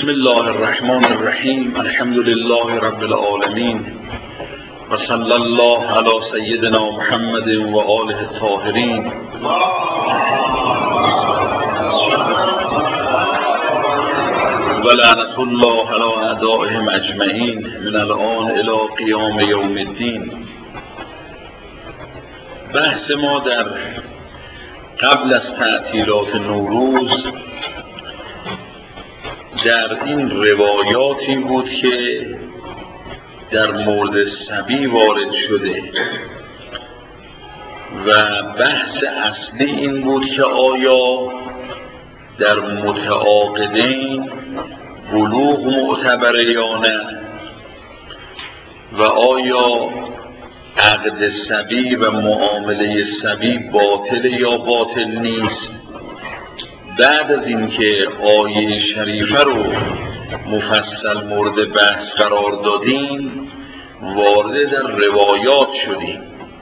بسم الله الرحمن الرحیم. الحمد لله رب العالمین و صلی الله علی سیدنا محمد و آله الطاهرین. و لعنت الله علی اعدائهم اجمعین من الان الی قیام یوم الدین. بحث ما در قبل از تعطیلات نوروز در این روایاتی بود که در مورد صبی وارد شده و بحث اصلی این بود که آیا در متعاقدین بلوغ معتبره یا نه و آیا عقد صبی و معامله صبی باطل یا باطل نیست. بعد از اینکه آیه شریفه رو مفصل مورد بحث قرار دادیم وارد در روایات شدیم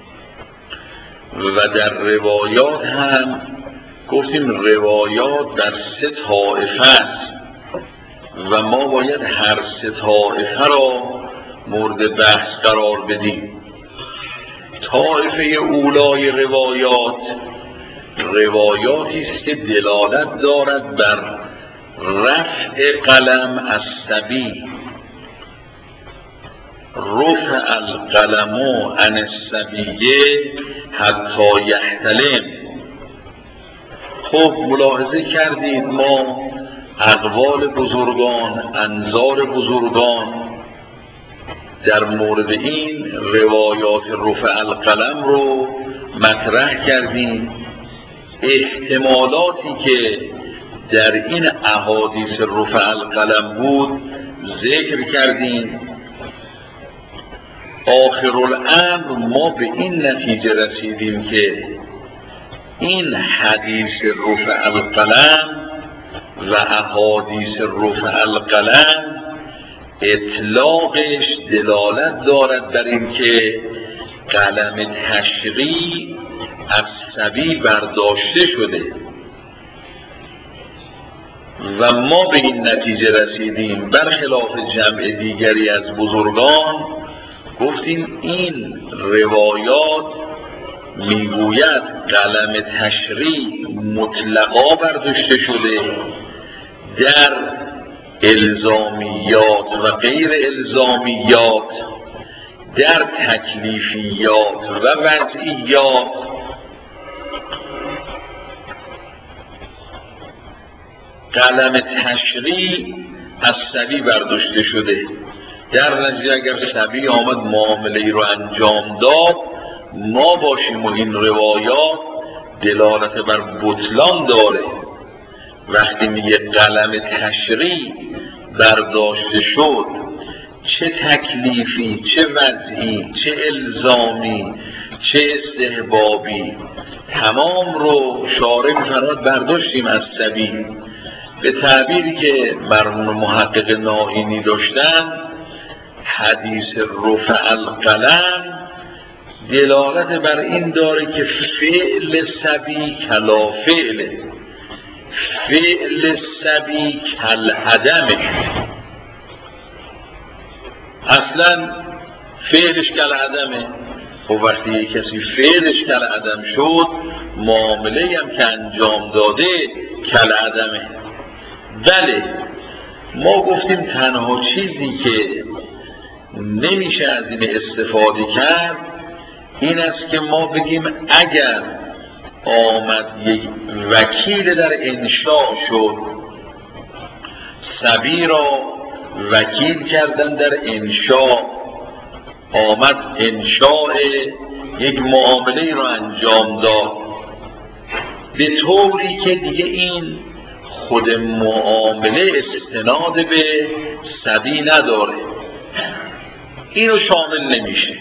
و در روایات هم گفتیم روایات در 3 طایفه است و ما باید هر 3 طایفه را مورد بحث قرار بدیم. طایفه اولای روایاتی است که دلالت دارد بر رفع قلم از صبی. رفع القلم عن الصبی حتی یحتلم. خب ملاحظه کردید ما اقوال بزرگان، انظار بزرگان در مورد این روایات رفع القلم رو مطرح کردیم. احتمالاتی که در این احادیث رفع القلم بود ذکر کردیم. آخرالامر ما به این نتیجه رسیدیم که این حدیث رفع القلم و احادیث رفع القلم اطلاقش دلالت دارد بر این که قلم تشریع از صبی برداشته شده و ما به این نتیجه رسیدیم برخلاف جمع دیگری از بزرگان گفتیم این روایات میگوید قلم تشریع مطلقا برداشته شده در الزامیات و غیر الزامیات، در تکلیفیات و وضعیات. قلم تشریع از صبی برداشته شده. در نتیجه اگر صبی آمد معامله رو انجام داد ما باشیم و این روایات دلالت بر بطلان داره. وقتی میگه قلم تشریع برداشته شد، چه تکلیفی، چه وضعی، چه الزامی، چه استحبابی، تمام رو شارع می‌فرماید برداشتیم از صبی. به تعبیری که مرحوم محقق نائینی داشتن، حدیث رفع القلم دلالت بر این داره که فعل صبی کلا فعله، فعل صبی کل عدمه. اصلا فعلش کل عدمه. خب وقتی یک کسی فعلش کل عدم شد معامله هم که انجام داده کل عدمه. بله ما گفتیم تنها چیزی که نمیشه از این استفاده کرد این است که ما بگیم اگر آمد یک وکیل در انشاء شد، صبی را وکیل کردن در انشاء، آمد انشاء یک معامله را انجام داد به طوری که دیگه این خود معامله استناد به صبی نداره، اینو شامل نمیشه.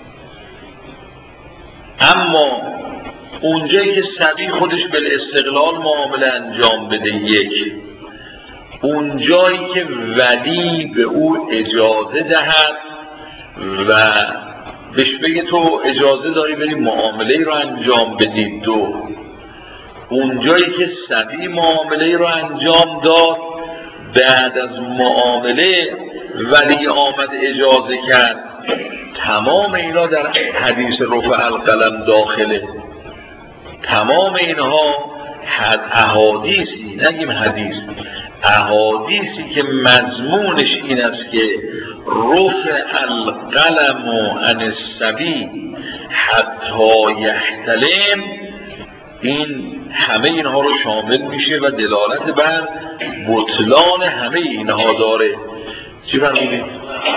اما اونجایی که صبی خودش بالاستقلال معامله انجام بده، یک اونجایی که ولی به او اجازه دهد و بهش بگه تو اجازه داری بری معامله رو انجام بدی، دو اونجایی که صبی معامله رو انجام داد بعد از معامله ولی آمد اجازه کرد، تمام اینا در حدیث رفع القلم داخله. تمام اینها احادیثی، نگیم حدیث، احادیثی که مضمونش این است که رفع القلم عن الصبی حتی یحتلم، این همه اینها رو شامل میشه و دلالت بر بطلان همه اینها داره. چی فرمودید؟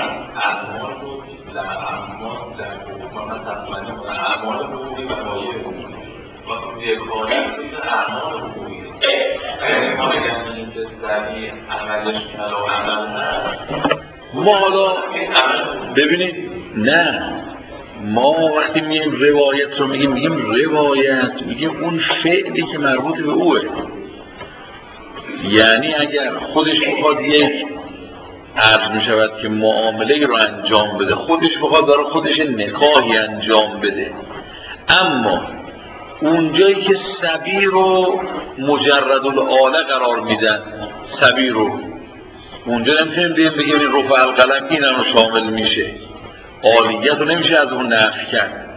ما حالا ببینید، نه، ما وقتی میگیم روایت رو میگیم روایت، میگیم اون فعلی که مربوط به اوه. یعنی اگر خودش بخواد یک عرض میشود که معامله رو انجام بده، خودش بخواد برای خودش نکاحی انجام بده، اما اونجایی که صبی رو مجرد الآله قرار میدن، صبی رو اونجا نمیتونیم بگیم این رفع القلم این رو شامل میشه، عالیت رو نمیشه از اون نفی کرد.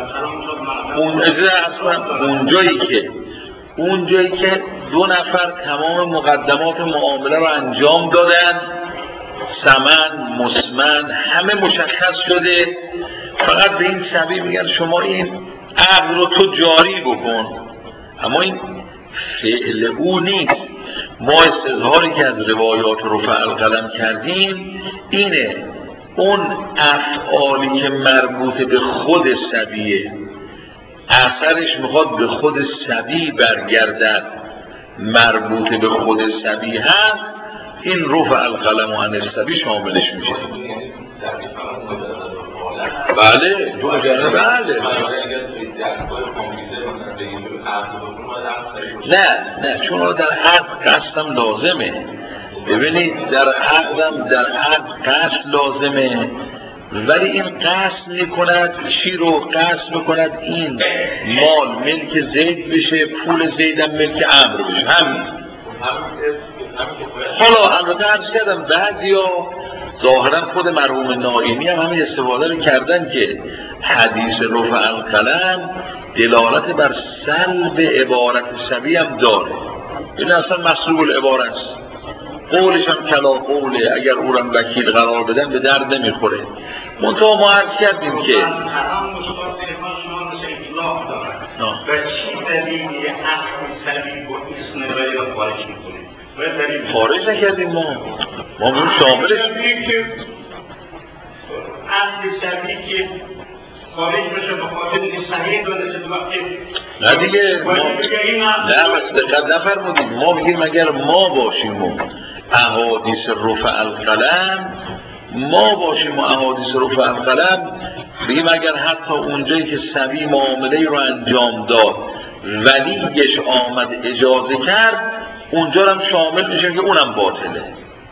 اونجایی که دو نفر تمام مقدمات معامله رو انجام دادن، ثمن، مسمن، همه مشخص شده، فقط به این صبی میگن شما این عقد رو تو جاری بکن، اما این فعل او نیست. ما استظهاری که از روایات رفع القلم کردیم اینه، اون افعالی که مربوط به خود صبیه، اثرش میخواد به خود صبی برگردد، مربوط به خود صبی هست، این رفع القلم عن الصبی شاملش میشه. بله، بله. نه، چون در عقد قصدم لازمه. ببینید در عقد قصد لازمه، ولی این قصد میکند چی رو؟ قصد میکند این مال ملک زید بشه، پول زیدم ملک عمرو بشه، همین. حالا البته عرض کردم بعضیا ظاهرا خود مرحوم نائینی هم همین استفاده رو کردن که حدیث رفع القلم دلالت بر سلب عبارت صبی هم داره، این اصلا مسلوب العبارت است، قولش هم کلا قوله، اگر او را وکیل قرار بدن به درد نمیخوره. منتها ما عرض کردیم که و چی دلیلی عقل صبی با اسم ولی را خارج میکنیم؟ خارج نکردیم ما میگیم شاملش عقل صبی که خارج بشه به خاطر صحیح دانست وقتی نه دیگه نه بس دقت نفرمودید، ما میگیم اگر ما باشیم و احادیث رفع القلم، ما باشیم و احادیث رفع القلم بگیم اگر حتی اونجایی که صبی معامله رو انجام داد ولیش آمد اجازه کرد، اونجا هم شامل میشه که اونم باطله.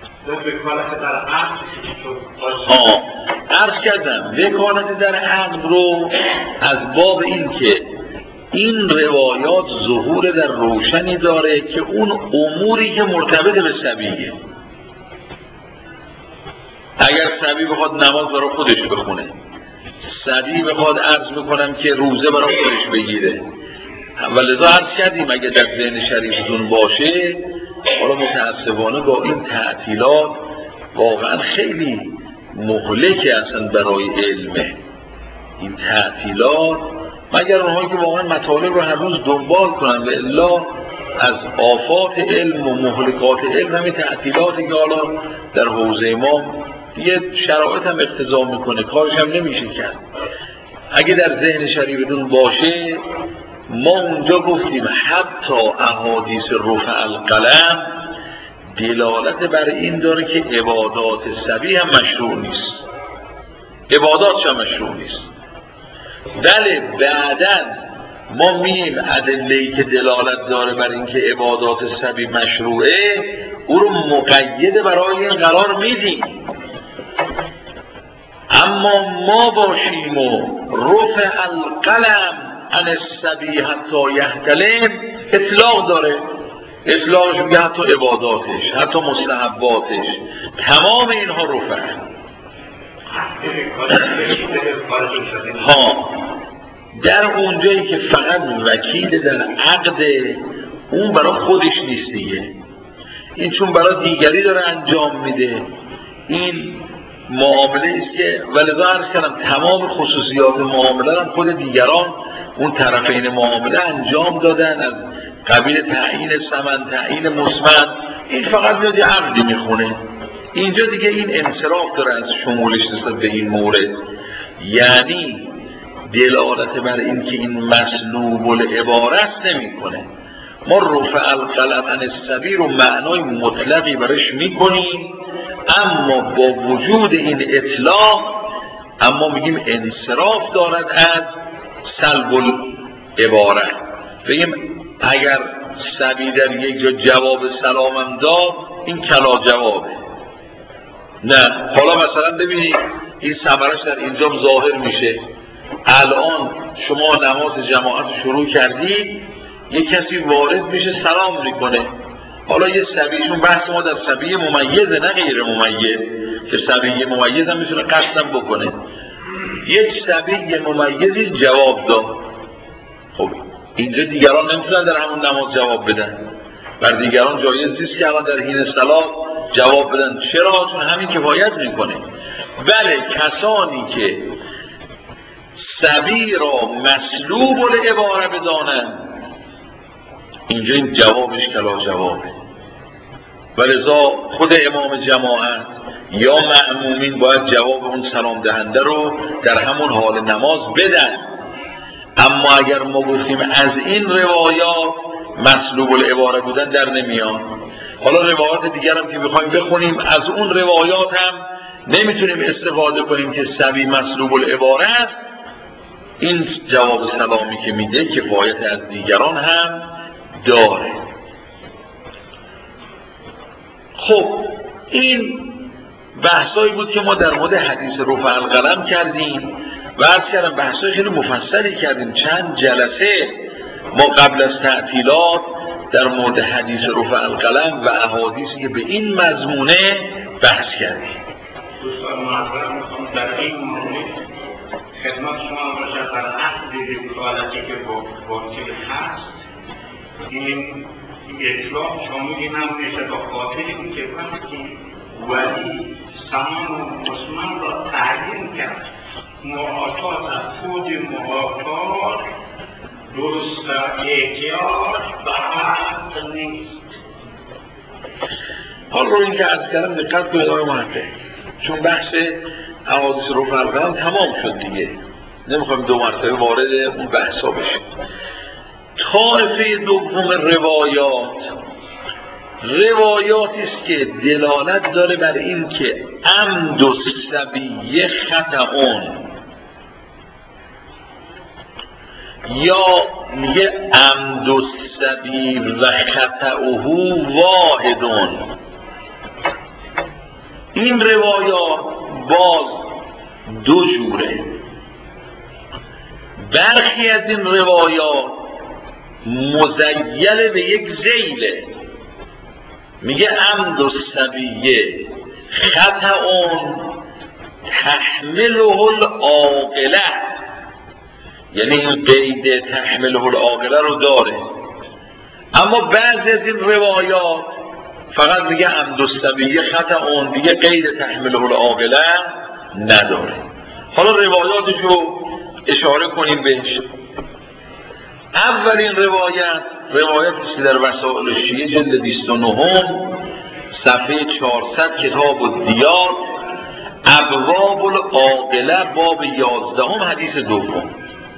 عرض کردم وکالت در عقد رو از باب این که این روایات ظهور در روشنی داره که اون اموری که مرتبط به صبیه، اگر صبی بخواد نماز برای خودش بخونه، صبی بخواد عرض میکنم که روزه برای خودش بگیره، و لذا عرض کردیم اگه در ذهن شریفتون باشه، حالا متاسفانه با این تعطیلات واقعا خیلی مهلکه اصلا برای علمه این تعطیلات، مگر اونهایی که واقعا مطالب رو هر روز دنبال کنن، و الا از آفات علم و مهلکات علم همین تعطیلاتی که حالا در حوزه ما دیگه شرایط هم اقتضا میکنه، کارش هم نمیشه کرد. اگه در ذهن شریفتون باشه، ما اونجا گفتیم حتی احادیث رفع القلم دلالت بر این داره که عبادات صبی هم مشروع نیست، عباداتش هم مشروع نیست. بله بعدن ما میگیم ادله‌ای که دلالت داره بر این که عبادات صبی مشروعه، او رو مقید برای این قرار میدیم، اما ما باشیم و رفع القلم عن الصبی حتی یحتلم اطلاق داره، اطلاقش میگه حتی عباداتش، حتی مستحباتش، تمام اینها رفع. ها در اونجایی که فقط وکیل در عقد، اون برای خودش نیست دیگه، این چون برای دیگری داره انجام میده، این معامله است که ولذا عرض کردم تمام خصوصیات معامله هم خود دیگران اون طرفین معامله انجام دادن، از قبیل تعیین ثمن، تعیین مسمن، این فقط میاد یه عقدی میخونه. اینجا دیگه این انصراف داره از شمولش نسبت به این مورد، یعنی دلالت بر این که این مسلوب العبارت نمیکنه. ما رفع القلم عن الصبی رو معنای مطلقی برش میکنیم، اما با وجود این اطلاق اما میگیم انصراف دارد از سلب العبارت. بگیم اگر صبی در یک جا جواب سلامم داد، این کلا جوابه. نه، حالا مثلا ببینید این ثمرش در اینجا ظاهر میشه. الان شما نماز جماعت شروع کردید، یک کسی وارد میشه سلام میکنه. حالا یه صبیشون، بحث ما در صبی ممیزه نه غیر ممیز، که صبی ممیز هم میتونه قصدم بکنه. یک صبی ممیزی جواب داد، خب اینجا دیگران نمیتونن در همون نماز جواب بدن، بر دیگران جایز نیست که الان در حین صلات جواب بدن. چرا؟ چون همین کفایت میکنه. بله، کسانی که صبی را مسلوب العباره بدانند، اینجا این جوابش کلا جوابه. ولذا خود امام جماعت یا مأمومین باید جواب اون سلام دهنده رو در همون حال نماز بدن. اما اگر ما گفتیم از این روایات مسلوب العباره بودن در نمیاد، حالا روایات دیگر هم که بخوایم بخونیم از اون روایات هم نمیتونیم استفاده کنیم که صبی مسلوب العباره است، این جواب سلامی که میده کفایت از دیگران هم داره. خب این بحثایی بود که ما در مورد حدیث رفع القلم کردیم و عرض کردم بحثای خیلی مفصلی کردیم. چند جلسه ما قبل از تعطیلات در مورد حدیث رفع القلم و احادیثی که به این مضمونه بحث کردیم. دوستان معذرت میخوام در این مورد خدمت شما باشد، در عقد وکالتی که وکیل هست، این اطلاق شامل هم میشه به خاطر اینکه وقتی ولی ثمن و مسمن را تعیین کرد، محاکات از خود محاکات درست احتیاج به حق نیست. حال رو این که عرض کردم دقت کنید آقای محقق، چون بحث احادیث رفع القلم تمام شد دیگه، نمیخوایم دو مرتبه وارد اون بحثا بشیم. طایفه دوم روایاتی است که دلالت داره بر این که عمد الصبی خطأ، یا میگه عمد الصبی و خطأه واحد. این روایات باز دو جوره. برخی از این روایات مزیل به یک ذیله، میگه عمد الصبی خطأ تحمله العاقله، یعنی این قید تحمله العاقله رو داره. اما بعضی از این روایات فقط میگه عمد الصبی خطأ، دیگه قید تحمله العاقله نداره. حالا روایاتشو اشاره کنیم بهش. اولین روایتی که در وسائل شیعه جلد 29 صفحه 400 کتاب الدیات ابواب العاقله باب 11 حدیث دوم.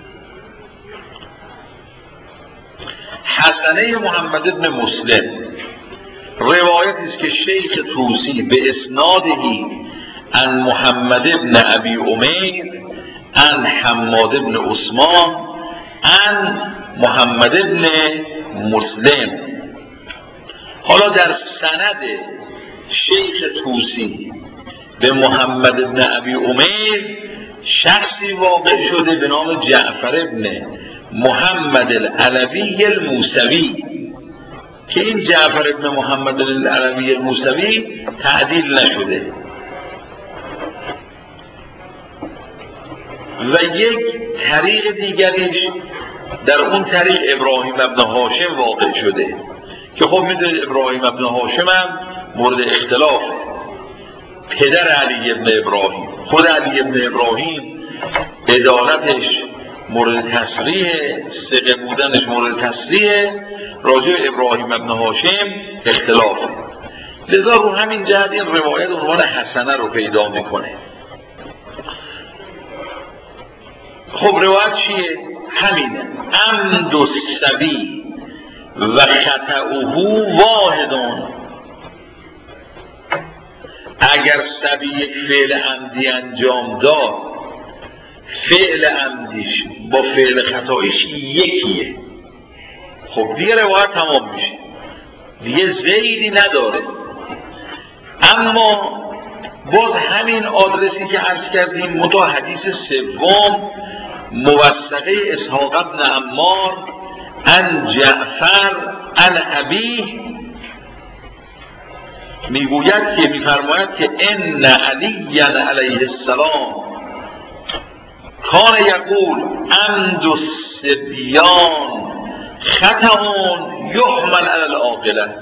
حسنه محمد بن مسلم روایتی است که شیخ طوسی به اسنادهی عن محمد بن ابی امیر عن حماد بن عثمان عن محمد بن مسلم. حالا در سند شیخ طوسی به محمد بن ابی امیر شخصی واقع شده به نام جعفر بن محمد العلوی الموسوی. که این جعفر ابن محمد العلوی الموسوی تعدیل نشده و یک طریق دیگریش در اون طریق ابراهیم ابن هاشم واقع شده که خب میدونید ابراهیم ابن هاشم هم مورد اختلاف، پدر علی ابن ابراهیم، خود علی ابن ابراهیم عدالتش مورد تصریح، ثقه بودنش مورد تصریح، راجع ابراهیم ابن هاشم اختلاف، لذا رو همین جهت این روایت عنوان حسنه رو پیدا میکنه. خب روایت چیه؟ همینه، عمد الصبی و خطئه واحدون. اگر صبی یک فعل عمدی انجام داد، فعل عمدیش با فعل خطایش یکیه، خب دیگه روایت تمام میشه، دیگه زیدی نداره. اما باز همین آدرسی که عرض کردیم، متا حدیث سوم موثقه اسحاق ابن عمار عن جعفر عن ابیه میگوید که میفرماید که ان علی علیه السلام کان یقول عمد الصبیان خطأ یحمل علی العاقله.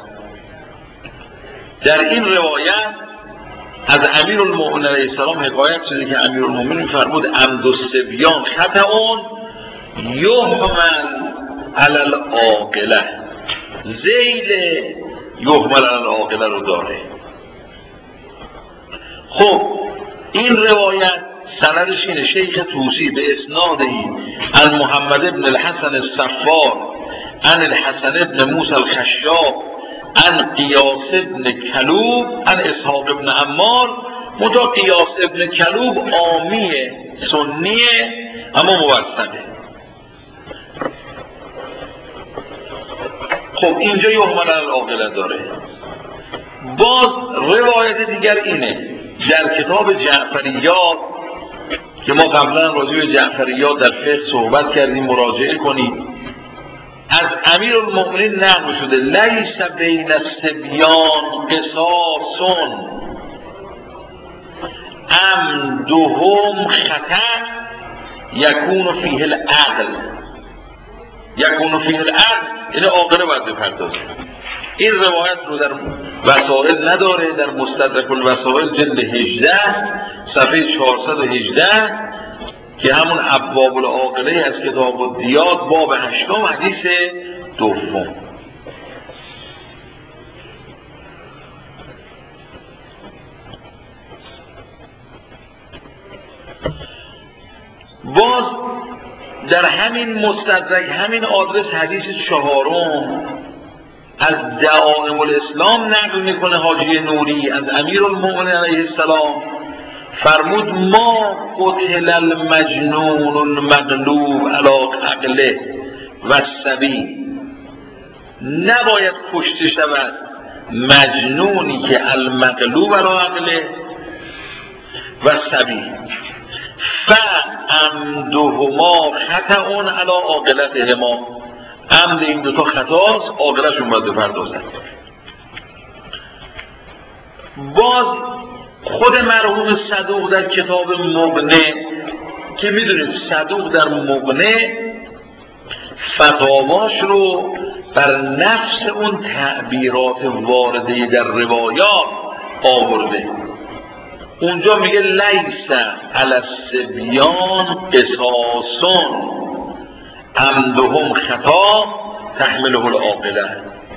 در این روایت از امیرالمؤمنین علیه السلام حکایت شده که امیرالمؤمنین میفرمود عمد الصبیان خطأ یحمل علی العاقله، ذیل یحمل علی العاقله رو داره. خب این روایت سندش اینه، شیخ طوسی به اسنادهی عن محمد بن الحسن الصفار عن الحسن بن موسی الخشاب عن قیاس ابن کلوب عن اسحاق ابن عمار. متا قیاس ابن کلوب عامیه، سنیه، اما موثقه. خب اینجا یحمل علی العاقله داره. باز روایت دیگر اینه، در کتاب جعفریات که ما قبلا راجع به جعفریات در فقه صحبت کردیم، مراجعه کنید، از امیرالمؤمنین نقل شده لیس بین الصبیان قصاص عمدهم خطأ یکون فیه العقل. یکون فیه العقل یعنی عاقله باید بپردازه. این روایت رو در وسائل نداره، در مستدرک الوسائل جلد 18 صفحه 418 که همون ابواب العاقله از کتاب الدیات باب 8 حدیث دوم. باز در همین مستدرک همین آدرس حدیث چهارم از دعائم الاسلام نقل میکنه حاجی نوری از امیرالمؤمنین علیه السلام، فرمود ما قتل المجنون المغلوب علی عقله و الصبی، نباید کشته شود مجنونی که المغلوب علی عقله و الصبی فعمدهما خطأ علی عاقلتهما. عمد این دوتا خطاست، عاقله‌شون باید بپردازن. باز خود مرحوم صدوق در کتاب مغنی که میدونید صدوق در مغنی فتاواش رو بر نفس اون تعبیرات وارده در روایات آورده. اونجا میگه لیس علی الصبیان قصاص عمدهم خطا تحمله العاقله.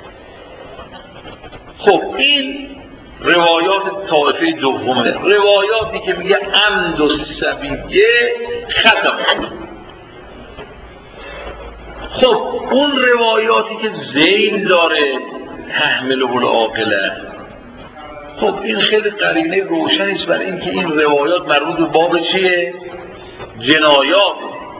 خب این روایات طایفه دومه، روایاتی که میگه عمد الصبیه خطا. خب اون روایاتی که ذیل داره تحمله العاقله، خب این خیلی قرینه روشنی است برای اینکه این روایات مربوط به باب چیه؟ جنایات.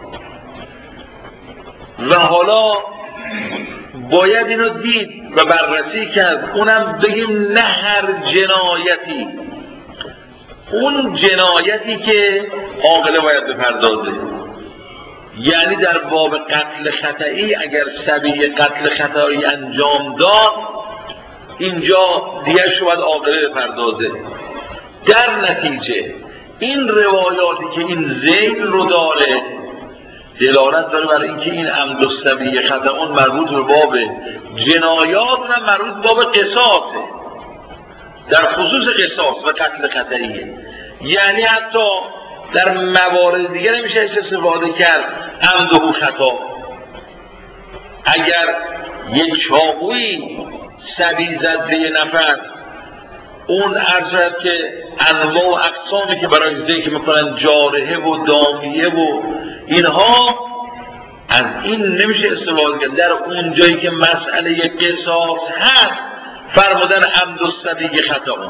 و حالا باید اینو دید و بررسی کرد، اونم بگیم نه هر جنایتی، اون جنایتی که عاقله باید بپردازه. یعنی در باب قتل خطئی اگر صبی قتل خطایی انجام داد اینجا دیگرش رو باید عاقله بپردازه. در نتیجه این روایاتی که این ذیل رو داره دلالت داره برای اینکه این عمد الصبی خطا اون مربوط به باب جنایات و مربوط به باب قصاصه، در خصوص قصاص و قتل خطئیه. یعنی حتی در موارد دیگه نمیشه استفاده کرد عمد و خطا. اگر یک چاقویی صبی زد به یه نفر، اون عرض که انواع و اقسامی که برای ذکر میکنن جارحه و دامیه و اینها، از این نمیشه استفاده کرد. در اون جایی که مسئله قصاص هست فرمودن عمد الصبی خطا.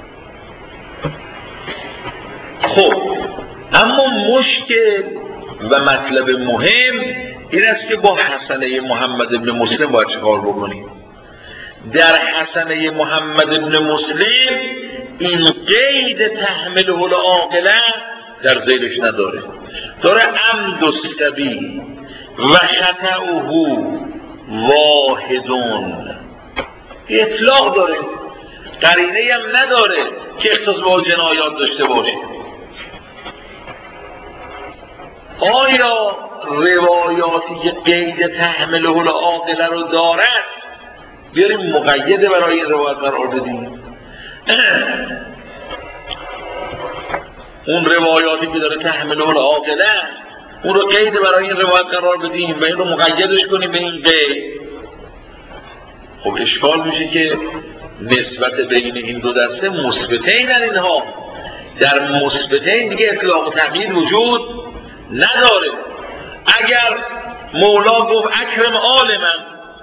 خب اما مشکل و مطلب مهم این است که با حسنه محمد ابن مسلم باید چیکار بکنیم. در حسنه محمد ابن مسلم این قید تحمله العاقله در ذیلش نداره، داره عمد الصبی و خطأه واحدون، اطلاق داره، قرینه هم نداره که اختصاص با جنایات داشته باشه. آیا روایاتی که قید تحمله العاقله رو دارد بیاریم مقیده برای این روایت قرار بدیم؟ اون روایاتی که داره تحمله العاقله اون رو قید برای این روایت قرار بدیم و این رو مقیدش کنیم به این قید؟ خب اشکال میشه که نسبت بین این دو دسته مثبتین اینها، در مثبتین دیگه اطلاق و تقیید وجود نداره. اگر مولا گفت اکرم آل من،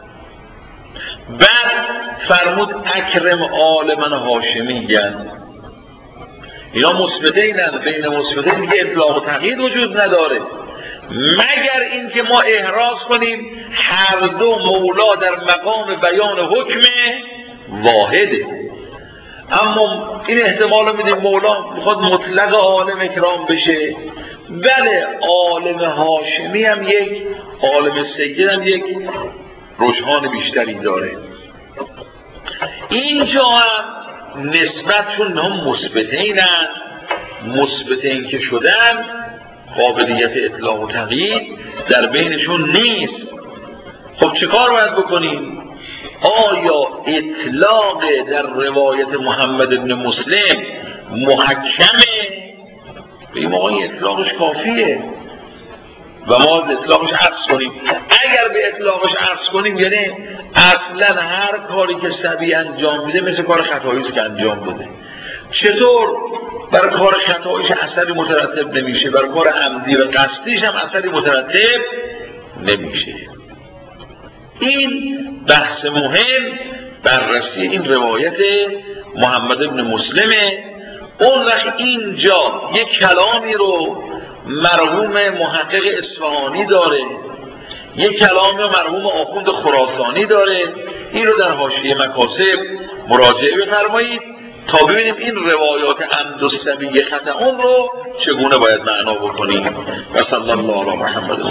بعد فرمود اکرم آل من هاشمی‌اند، اینا مثبتینند، بین مثبتین دیگه اطلاق و تقیید وجود نداره، مگر اینکه ما احراز کنیم هر دو مولا در مقام بیان حکم واحده. اما این احتمال رو میدیم مولا میخواد مطلق عالم اکرام بشه، بله عالم هاشمی هم یک، عالم سید هم یک رجحان بیشتری داره. اینجا هم نسبتشون هم مثبتینند، مثبتین که شدن قابلیت اطلاق و تقیید در بینشون نیست. خب چه کار باید بکنیم؟ آیا اطلاق در روایت محمد ابن مسلم محکمه؟ بگیم آقا این اطلاقش کافیه و ما اطلاقش عکس کنیم. اگر به اطلاقش عکس کنیم یعنی اصلا هر کاری که صبی انجام میده مثل کار خطاییست که انجام داده. چطور بر کار خطاییش اثری مترتب نمیشه، بر کار عمدی و قصدیش هم اثری مترتب نمیشه؟ این بحث مهم بررسی این روایت محمد ابن مسلمه. اون وقت اینجا یک کلامی رو مرحوم محقق اصفهانی داره، یک کلامی رو مرحوم آخوند خراسانی داره، این رو در حاشیه مکاسب مراجعه بفرمایید تا ببینیم این روایات عمد الصبی خطا اون رو چگونه باید معنا بکنیم. و صلی الله علی محمد.